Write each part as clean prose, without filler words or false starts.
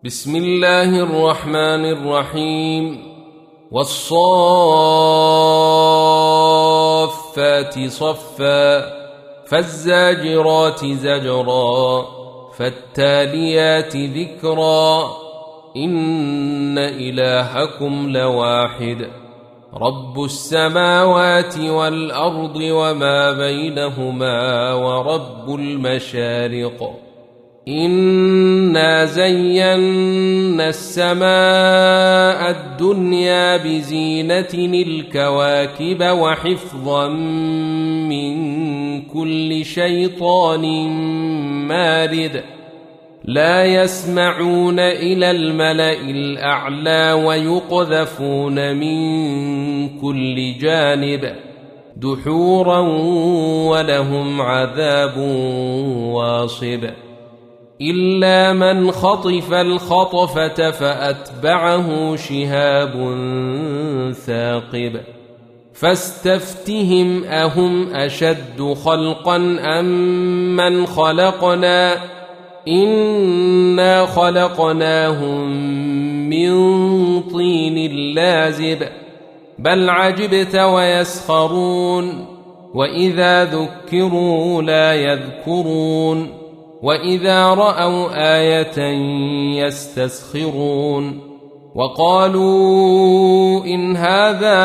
بسم الله الرحمن الرحيم والصافات صفا فالزاجرات زجرا فالتاليات ذكرا إن إلهكم لواحد رب السماوات والأرض وما بينهما ورب المشارق إنا زينا السماء الدنيا بزينة الكواكب وحفظا من كل شيطان مارد لا يسمعون إلى الملأ الأعلى ويقذفون من كل جانب دحورا ولهم عذاب واصب إلا من خطف الخطفة فأتبعه شهاب ثاقب فاستفتهم أهم أشد خلقا أم من خلقنا إنا خلقناهم من طين لازب بل عجبت ويسخرون وإذا ذكروا لا يذكرون وإذا رأوا آية يستسخرون وقالوا إن هذا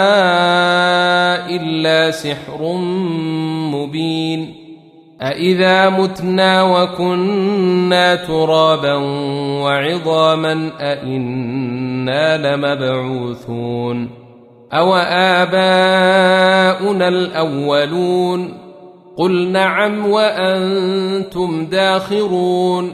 إلا سحر مبين أإذا متنا وكنا ترابا وعظاما أإنا لمبعوثون أو آباؤنا الأولون قل نعم وأنتم داخرون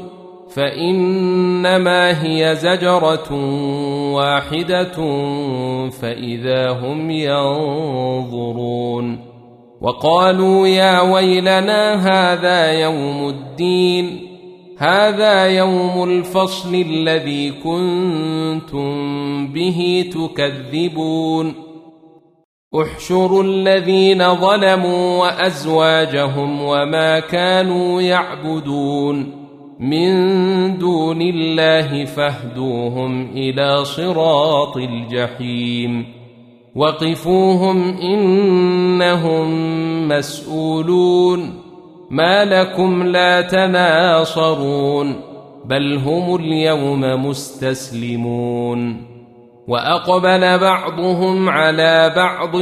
فإنما هي زجرة واحدة فإذا هم ينظرون وقالوا يا ويلنا هذا يوم الدين هذا يوم الفصل الذي كنتم به تكذبون احشروا الذين ظلموا وأزواجهم وما كانوا يعبدون من دون الله فاهدوهم إلى صراط الجحيم وقفوهم إنهم مسؤولون ما لكم لا تناصرون بل هم اليوم مستسلمون وأقبل بعضهم على بعض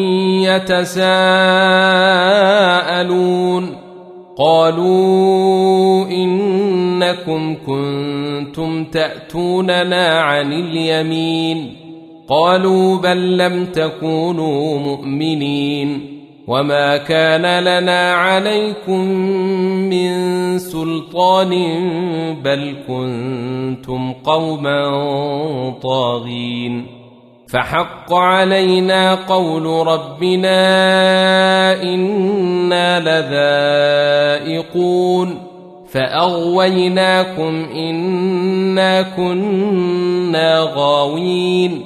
يتساءلون قالوا إنكم كنتم تأتوننا عن اليمين قالوا بل لم تكونوا مؤمنين وما كان لنا عليكم من سلطان بل كنتم قوما طاغين فحق علينا قول ربنا إنا لذائقون فأغويناكم إنا كنا غاوين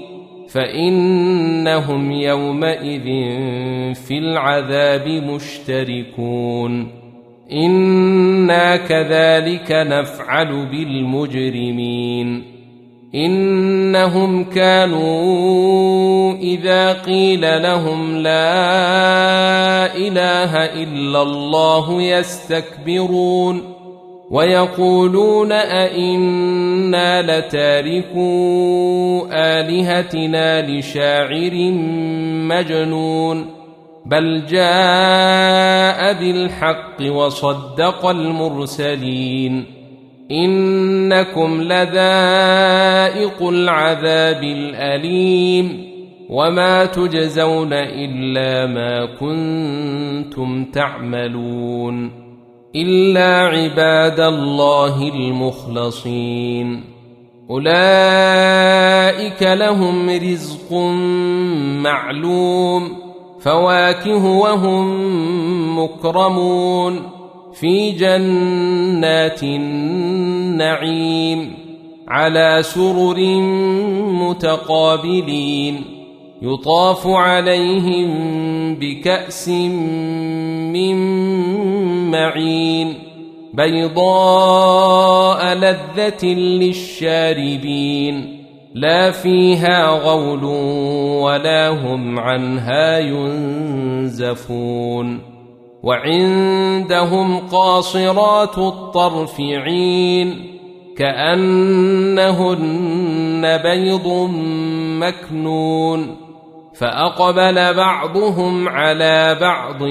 فإنهم يومئذ في العذاب مشتركون إنا كذلك نفعل بالمجرمين إنهم كانوا إذا قيل لهم لا إله إلا الله يستكبرون ويقولون أئنا لتاركو آلهتنا لشاعر مجنون بل جاء بالحق وصدق المرسلين إنكم لذائق العذاب الأليم وما تجزون إلا ما كنتم تعملون إلا عباد الله المخلصين أولئك لهم رزق معلوم فواكه وهم مكرمون في جنات النعيم على سرر متقابلين يطاف عليهم بكأس من معين بيضاء لذة للشاربين لا فيها غول ولا هم عنها ينزفون وعندهم قاصرات الطرف عين كأنهن بيض مكنون فأقبل بعضهم على بعض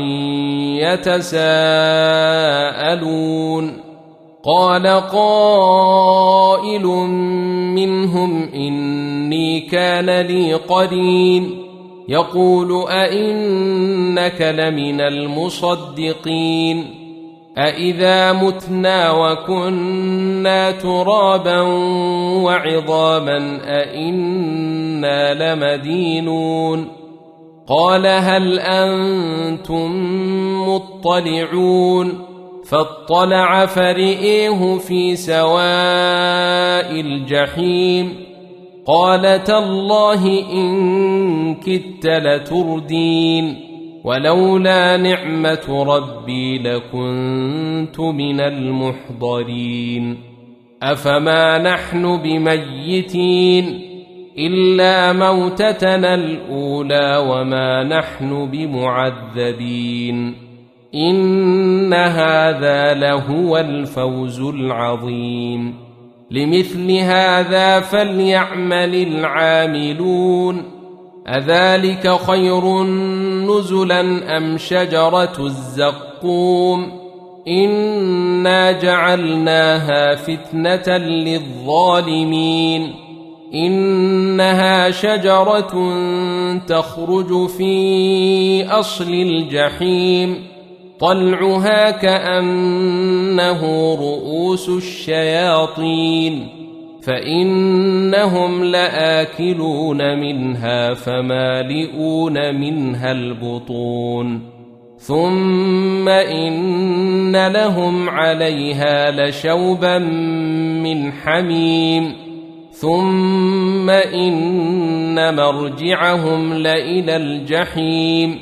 يتساءلون قال قائل منهم إني كان لي قرين يقول أئنك لمن المصدقين أإذا متنا وكنا ترابا وعظاما أئنا لمدينون قال هل أنتم مطلعون فاطلع فرئيه في سواء الجحيم قال تالله إن كدت لتردين ولولا نعمة ربي لكنت من المحضرين أفما نحن بميتين إلا موتتنا الأولى وما نحن بمعذبين إن هذا لهو الفوز العظيم لمثل هذا فليعمل العاملون أذلك خير نزلا أم شجرة الزقوم إنا جعلناها فتنة للظالمين إنها شجرة تخرج في أصل الجحيم طلعها كأنه رؤوس الشياطين فإنهم لآكلون منها فمالئون منها البطون ثم إن لهم عليها لشوبا من حميم ثم إن مرجعهم لإلى الجحيم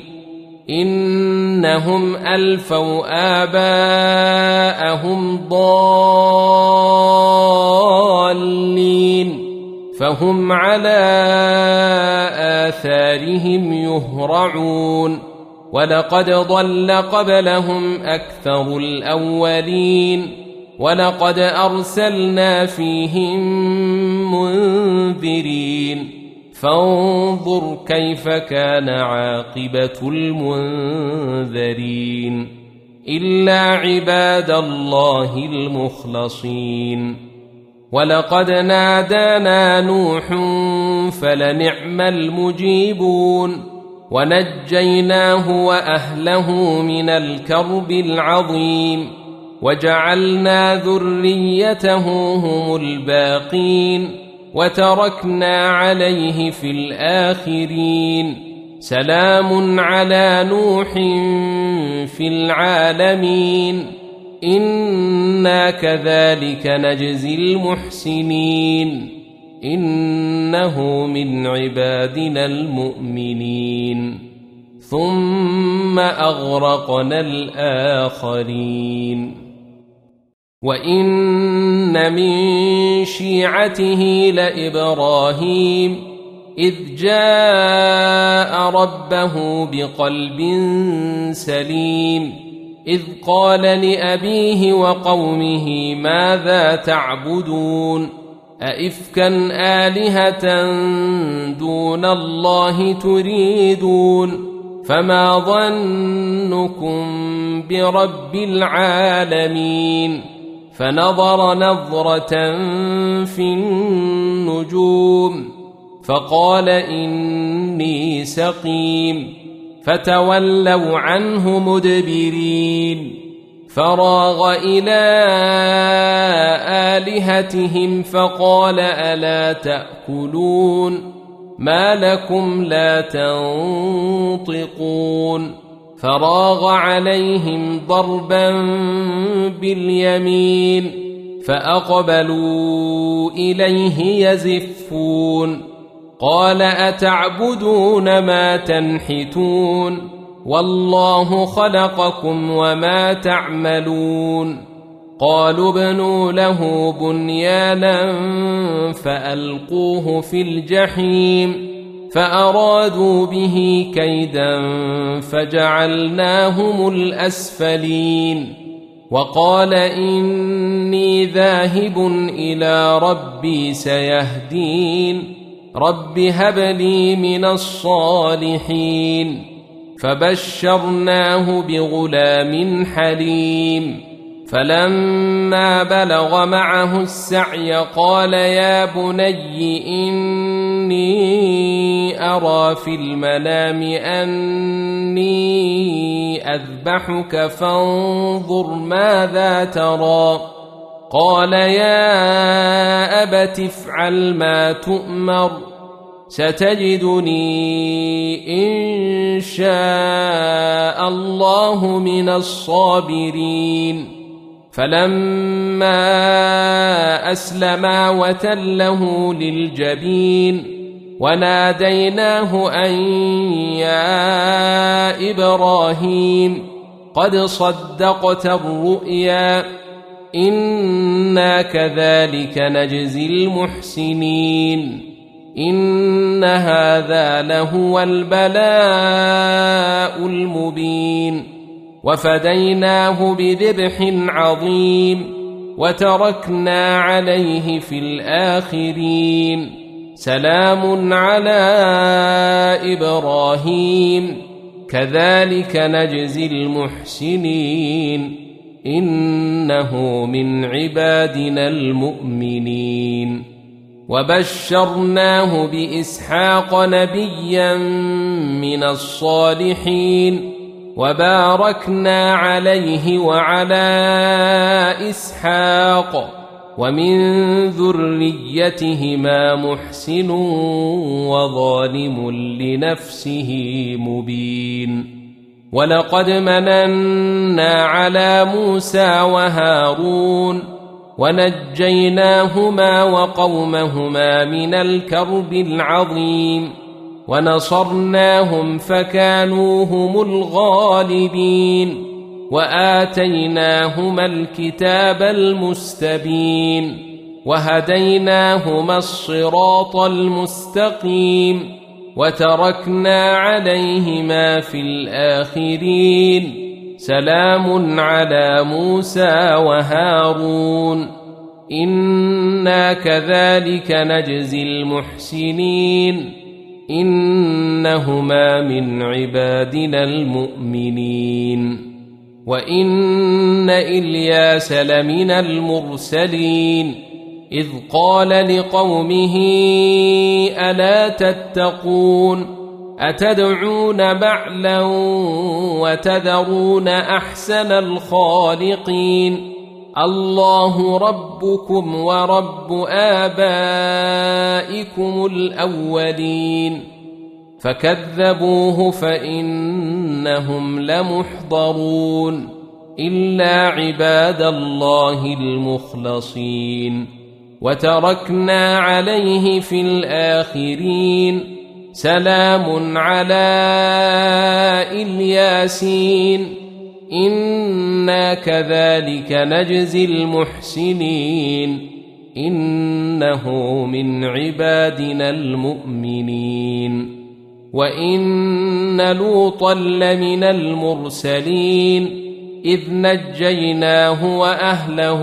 إنهم ألفوا آباءهم ضالين فهم على آثارهم يهرعون ولقد ضل قبلهم أكثر الأولين ولقد أرسلنا فيهم منذرين فانظر كيف كان عاقبة المنذرين إلا عباد الله المخلصين ولقد نادانا نوح فلنعم المجيبون ونجيناه وأهله من الكرب العظيم وجعلنا ذريته هم الباقين وتركنا عليه في الآخرين سلام على نوح في العالمين إنا كذلك نجزي المحسنين إنه من عبادنا المؤمنين ثم أغرقنا الآخرين وإن من شيعته لإبراهيم إذ جاء ربه بقلب سليم إذ قال لأبيه وقومه ماذا تعبدون أئفكا آلهة دون الله تريدون فما ظنكم برب العالمين فنظر نظرة في النجوم فقال إني سقيم فتولوا عنه مدبرين فراغ إلى آلهتهم فقال ألا تأكلون ما لكم لا تنطقون فراغ عليهم ضربا باليمين فأقبلوا إليه يزفون قال أتعبدون ما تنحتون والله خلقكم وما تعملون قالوا ابنوا له بنيانا فألقوه في الجحيم فأرادوا به كيدا فجعلناهم الأسفلين وقال إني ذاهب إلى ربي سيهدين رب هب لي من الصالحين فبشرناه بغلام حليم فلما بلغ معه السعي قال يا بني إني أرى في المنام أني أذبحك فانظر ماذا ترى قال يا أبت افعل ما تؤمر ستجدني إن شاء الله من الصابرين فلما أسلما وتله للجبين وناديناه أن يا إبراهيم قد صدقت الرؤيا إنا كذلك نجزي المحسنين إن هذا لهو البلاء المبين وفديناه بذبح عظيم وتركنا عليه في الآخرين سلام على إبراهيم كذلك نجزي المحسنين إنه من عبادنا المؤمنين وبشرناه بإسحاق نبيا من الصالحين وباركنا عليه وعلى إسحاق ومن ذريتهما محسن وظالم لنفسه مبين ولقد مننا على موسى وهارون ونجيناهما وقومهما من الكرب العظيم ونصرناهم فكانوا هم الغالبين وآتيناهما الكتاب المستبين وهديناهما الصراط المستقيم وتركنا عليهما في الآخرين سلام على موسى وهارون إنا كذلك نجزي المحسنين إنهما من عبادنا المؤمنين وإن إلياس لمن المرسلين إذ قال لقومه ألا تتقون أتدعون بعلا وتذرون أحسن الخالقين الله ربكم ورب آبائكم الأولين فكذبوه فإنهم لمحضرون إلا عباد الله المخلصين وتركنا عليه في الآخرين سلام على الياسين إنا كذلك نجزي المحسنين إنه من عبادنا المؤمنين وإن لوطا لمن المرسلين إذ نجيناه وأهله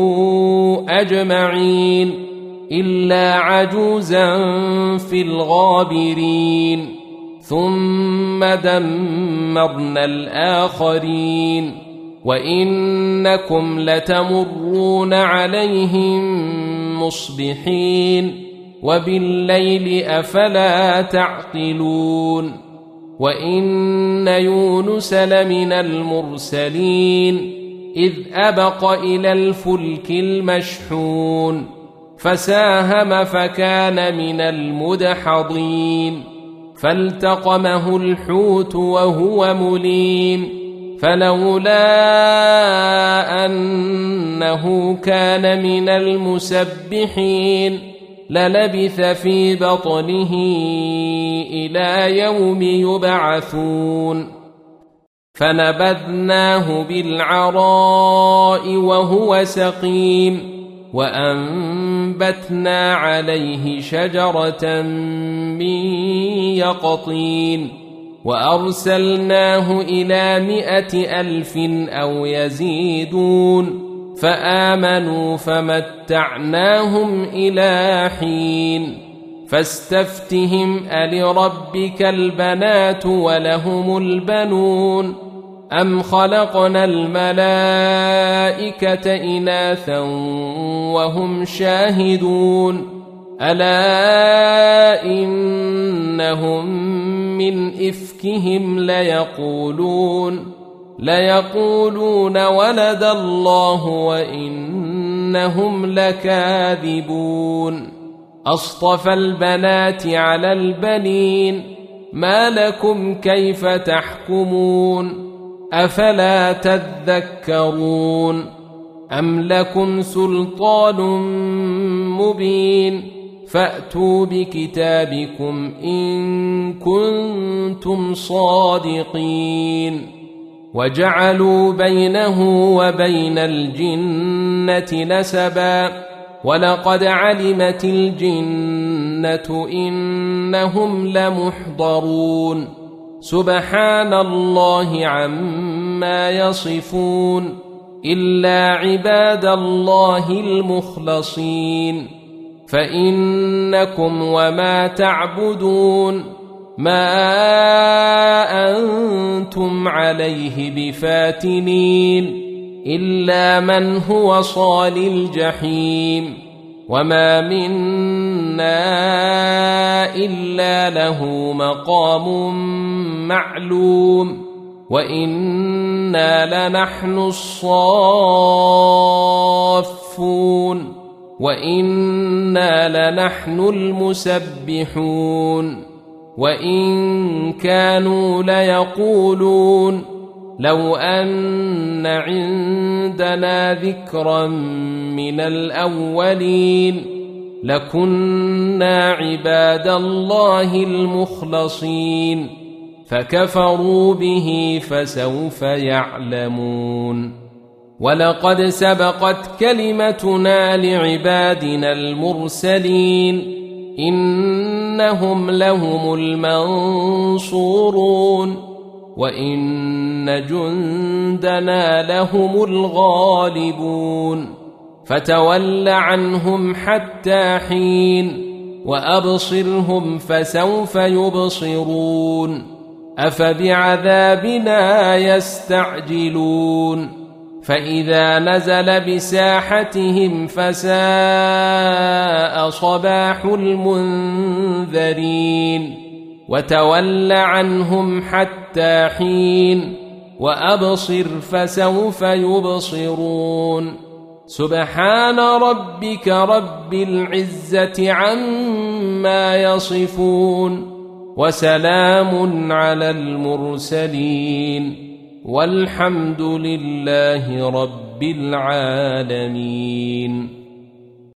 أجمعين إلا عجوزا في الغابرين ثم دمرنا الآخرين وإنكم لتمرون عليهم مصبحين وبالليل أفلا تعقلون وإن يونس لمن المرسلين إذ أبق إلى الفلك المشحون فساهم فكان من المدحضين فالتقمه الحوت وهو مليم فلولا أنه كان من المسبحين للبث في بطنه إلى يوم يبعثون فنبذناه بالعراء وهو سقيم وأنبتنا عليه شجرة من يقطين وأرسلناه إلى 100,000 أو يزيدون فآمنوا فمتعناهم إلى حين فاستفتهم ألربك البنات ولهم البنون أم خلقنا الملائكة إناثا وهم شاهدون ألا إنهم من إفكهم ليقولون ولد الله وإنهم لكاذبون أصطفى البنات على البنين ما لكم كيف تحكمون أفلا تذكرون أم لكم سلطان مبين فأتوا بكتابكم إن كنتم صادقين وجعلوا بينه وبين الجنة نسبا ولقد علمت الجنة إنهم لمحضرون سبحان الله عما يصفون إلا عباد الله المخلصين فإنكم وما تعبدون ما أنتم عليه بفاتنين إلا من هو صال الجحيم وما منا إلا له مقام معلوم وإنا لنحن الصافون وإنا لنحن المسبحون وإن كانوا ليقولون لو أن عندنا ذكرا من الأولين لكنا عباد الله المخلصين فكفروا به فسوف يعلمون ولقد سبقت كلمتنا لعبادنا المرسلين إنهم لهم المنصورون وإن جندنا لهم الغالبون فتول عنهم حتى حين وأبصرهم فسوف يبصرون أفبعذابنا يستعجلون فإذا نزل بساحتهم فساء صباح المنذرين وتول عنهم حتى حين وأبصر فسوف يبصرون سبحان ربك رب العزة عما يصفون وسلام على المرسلين والحمد لله رب العالمين.